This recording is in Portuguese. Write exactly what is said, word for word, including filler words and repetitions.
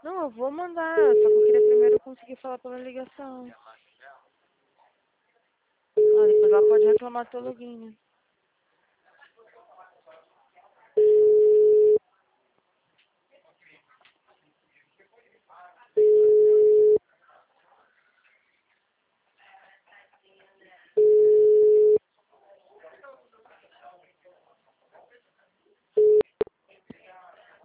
Não, eu vou mandar, só que eu queria primeiro conseguir falar pela ligação. Ah, depois ela pode reclamar do teu login, né?